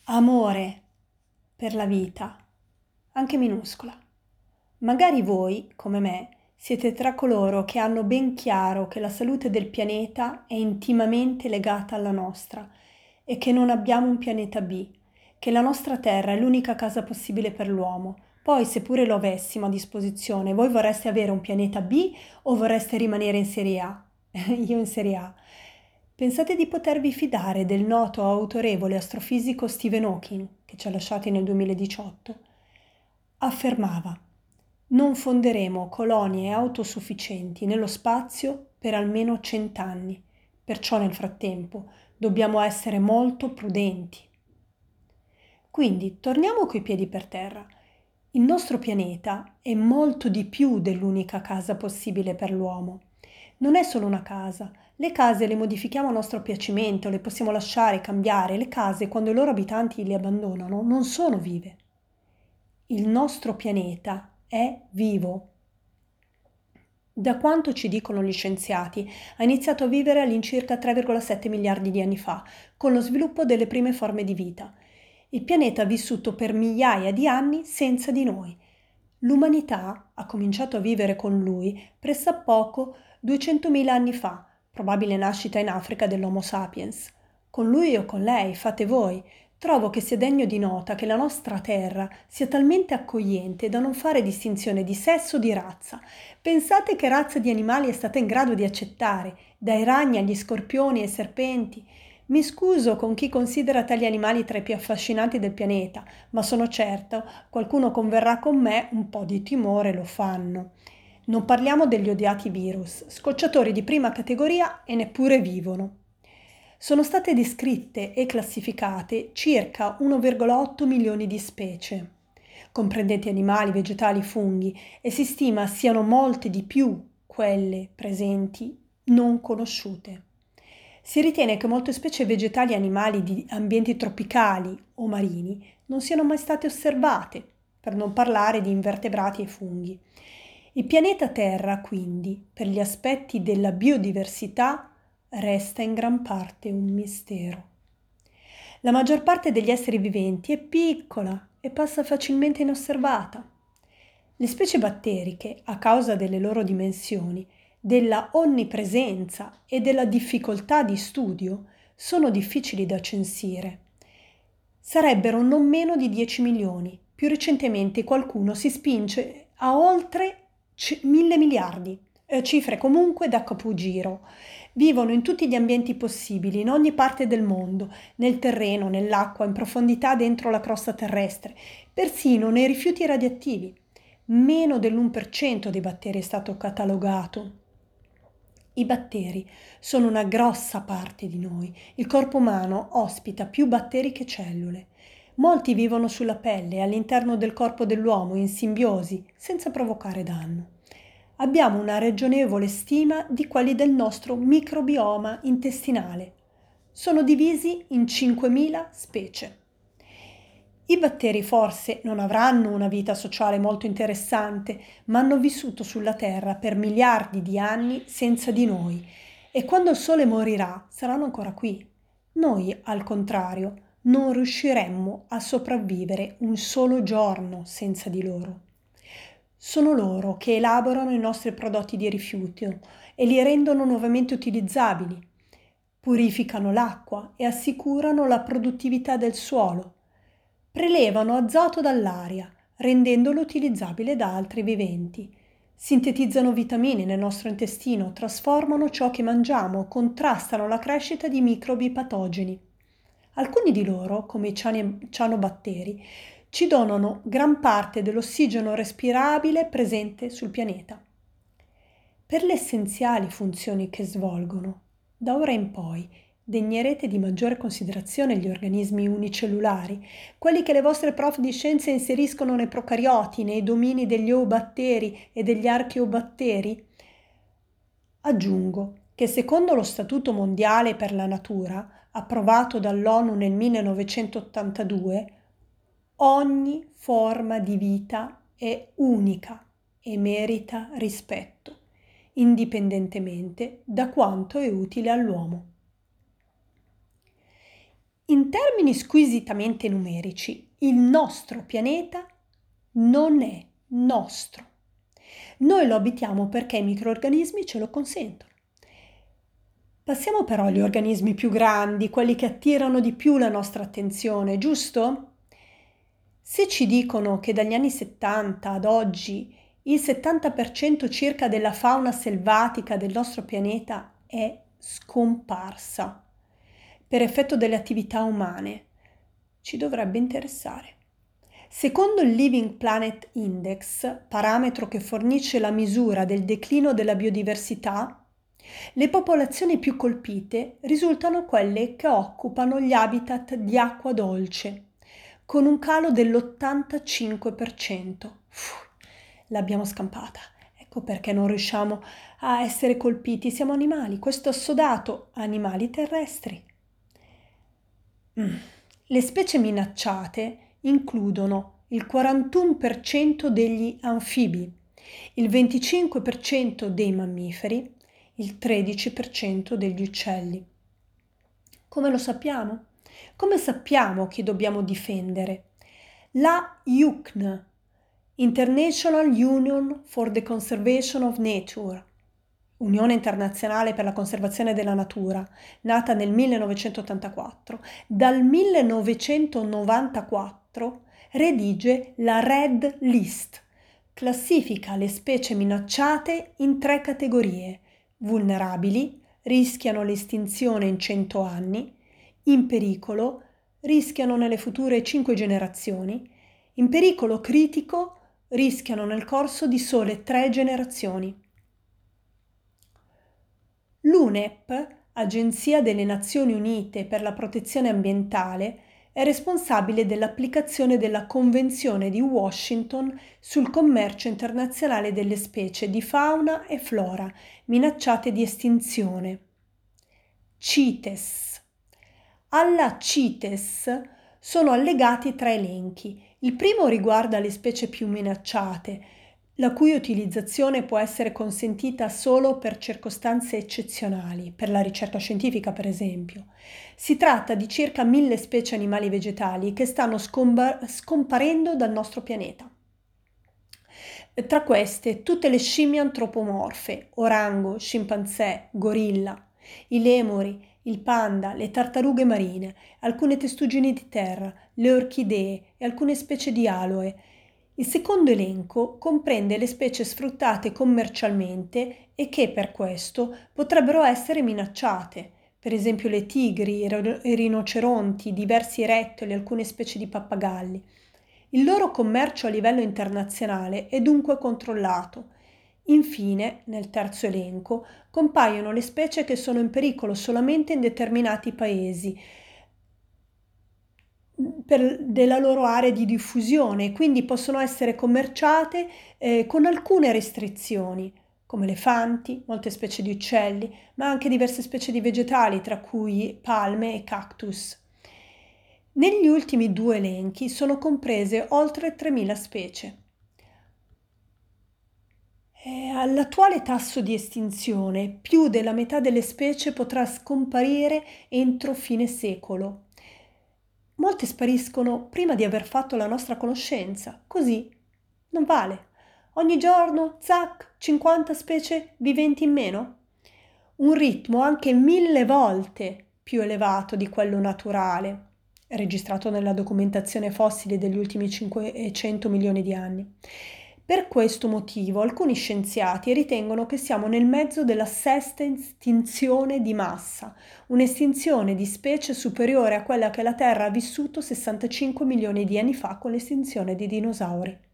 amore per la vita, anche minuscola. Magari voi, come me, siete tra coloro che hanno ben chiaro che la salute del pianeta è intimamente legata alla nostra e che non abbiamo un pianeta B, che la nostra Terra è l'unica casa possibile per l'uomo. Poi, se pure lo avessimo a disposizione, voi vorreste avere un pianeta B o vorreste rimanere in Serie A? Io in Serie A. Pensate di potervi fidare del noto autorevole astrofisico Stephen Hawking, che ci ha lasciati nel 2018? Affermava: non fonderemo colonie autosufficienti nello spazio per almeno 100 anni, perciò nel frattempo dobbiamo essere molto prudenti. Quindi torniamo coi piedi per terra. Il nostro pianeta è molto di più dell'unica casa possibile per l'uomo. Non è solo una casa. Le case le modifichiamo a nostro piacimento, le possiamo lasciare, cambiare. Le case, quando i loro abitanti le abbandonano, non sono vive. Il nostro pianeta è vivo. Da quanto ci dicono gli scienziati, ha iniziato a vivere all'incirca 3,7 miliardi di anni fa, con lo sviluppo delle prime forme di vita. Il pianeta ha vissuto per migliaia di anni senza di noi. L'umanità ha cominciato a vivere con lui pressappoco 200.000 anni fa, probabile nascita in Africa dell'Homo sapiens. Con lui o con lei, fate voi. Trovo che sia degno di nota che la nostra terra sia talmente accogliente da non fare distinzione di sesso o di razza. Pensate che razza di animali è stata in grado di accettare, dai ragni agli scorpioni ai serpenti. Mi scuso con chi considera tali animali tra i più affascinanti del pianeta, ma sono certa qualcuno converrà con me, un po' di timore lo fanno. Non parliamo degli odiati virus, scocciatori di prima categoria e neppure vivono. Sono state descritte e classificate circa 1,8 milioni di specie, comprendenti animali, vegetali, funghi, e si stima siano molte di più quelle presenti non conosciute. Si ritiene che molte specie vegetali e animali di ambienti tropicali o marini non siano mai state osservate, per non parlare di invertebrati e funghi. Il pianeta Terra, quindi, per gli aspetti della biodiversità, resta in gran parte un mistero. La maggior parte degli esseri viventi è piccola e passa facilmente inosservata. Le specie batteriche, a causa delle loro dimensioni, della onnipresenza e della difficoltà di studio, sono difficili da censire. Sarebbero non meno di 10 milioni. Più recentemente qualcuno si spinge a oltre 1.000 miliardi, cifre comunque da capogiro. Vivono in tutti gli ambienti possibili, in ogni parte del mondo, nel terreno, nell'acqua, in profondità dentro la crosta terrestre, persino nei rifiuti radioattivi. Meno dell'1% dei batteri è stato catalogato. I batteri sono una grossa parte di noi. Il corpo umano ospita più batteri che cellule. Molti vivono sulla pelle e all'interno del corpo dell'uomo in simbiosi, senza provocare danno. Abbiamo una ragionevole stima di quelli del nostro microbioma intestinale. Sono divisi in 5.000 specie. I batteri forse non avranno una vita sociale molto interessante, ma hanno vissuto sulla Terra per miliardi di anni senza di noi e quando il Sole morirà saranno ancora qui. Noi, al contrario, non riusciremmo a sopravvivere un solo giorno senza di loro. Sono loro che elaborano i nostri prodotti di rifiuto e li rendono nuovamente utilizzabili, purificano l'acqua e assicurano la produttività del suolo. Prelevano azoto dall'aria, rendendolo utilizzabile da altri viventi. Sintetizzano vitamine nel nostro intestino, trasformano ciò che mangiamo, contrastano la crescita di microbi patogeni. Alcuni di loro, come i cianobatteri, ci donano gran parte dell'ossigeno respirabile presente sul pianeta. Per le essenziali funzioni che svolgono, da ora in poi degnerete di maggiore considerazione gli organismi unicellulari, quelli che le vostre prof di scienze inseriscono nei procarioti, nei domini degli eubatteri e degli archeobatteri? Aggiungo che secondo lo Statuto Mondiale per la Natura, approvato dall'ONU nel 1982, ogni forma di vita è unica e merita rispetto, indipendentemente da quanto è utile all'uomo. In termini squisitamente numerici, il nostro pianeta non è nostro. Noi lo abitiamo perché i microrganismi ce lo consentono. Passiamo però agli organismi più grandi, quelli che attirano di più la nostra attenzione, giusto? Se ci dicono che dagli anni 70 ad oggi il 70% circa della fauna selvatica del nostro pianeta è scomparsa per effetto delle attività umane, ci dovrebbe interessare. Secondo il Living Planet Index, parametro che fornisce la misura del declino della biodiversità, le popolazioni più colpite risultano quelle che occupano gli habitat di acqua dolce, con un calo dell'85%. L'abbiamo scampata. Ecco perché non riusciamo a essere colpiti. Siamo animali, questo assodato, animali terrestri. Le specie minacciate includono il 41% degli anfibi, il 25% dei mammiferi, il 13% degli uccelli. Come lo sappiamo? Come sappiamo chi dobbiamo difendere? La IUCN, International Union for the Conservation of Nature, Unione Internazionale per la Conservazione della Natura, nata nel 1984, dal 1994 redige la Red List, classifica le specie minacciate in 3 categorie: vulnerabili, rischiano l'estinzione in 100 anni, in pericolo, rischiano nelle future 5 generazioni, in pericolo critico, rischiano nel corso di sole 3 generazioni. L'UNEP, Agenzia delle Nazioni Unite per la Protezione Ambientale, è responsabile dell'applicazione della Convenzione di Washington sul commercio internazionale delle specie di fauna e flora minacciate di estinzione. CITES. Alla CITES sono allegati 3 elenchi. Il primo riguarda le specie più minacciate, la cui utilizzazione può essere consentita solo per circostanze eccezionali, per la ricerca scientifica per esempio. Si tratta di circa 1000 specie animali e vegetali che stanno scomparendo dal nostro pianeta. Tra queste tutte le scimmie antropomorfe, orango, scimpanzé, gorilla, i lemuri, il panda, le tartarughe marine, alcune testuggini di terra, le orchidee e alcune specie di aloe. Il secondo elenco comprende le specie sfruttate commercialmente e che per questo potrebbero essere minacciate, per esempio le tigri, i rinoceronti, diversi rettili, alcune specie di pappagalli. Il loro commercio a livello internazionale è dunque controllato. Infine, nel terzo elenco, compaiono le specie che sono in pericolo solamente in determinati paesi della loro area di diffusione, quindi possono essere commerciate con alcune restrizioni, come elefanti, molte specie di uccelli, ma anche diverse specie di vegetali, tra cui palme e cactus. Negli ultimi 2 elenchi sono comprese oltre 3.000 specie. All'attuale tasso di estinzione, più della metà delle specie potrà scomparire entro fine secolo. Molte spariscono prima di aver fatto la nostra conoscenza, così non vale. Ogni giorno, zac, 50 specie viventi in meno? Un ritmo anche 1000 volte più elevato di quello naturale, registrato nella documentazione fossile degli ultimi 500 milioni di anni. Per questo motivo alcuni scienziati ritengono che siamo nel mezzo della 6ª estinzione di massa, un'estinzione di specie superiore a quella che la Terra ha vissuto 65 milioni di anni fa con l'estinzione dei dinosauri.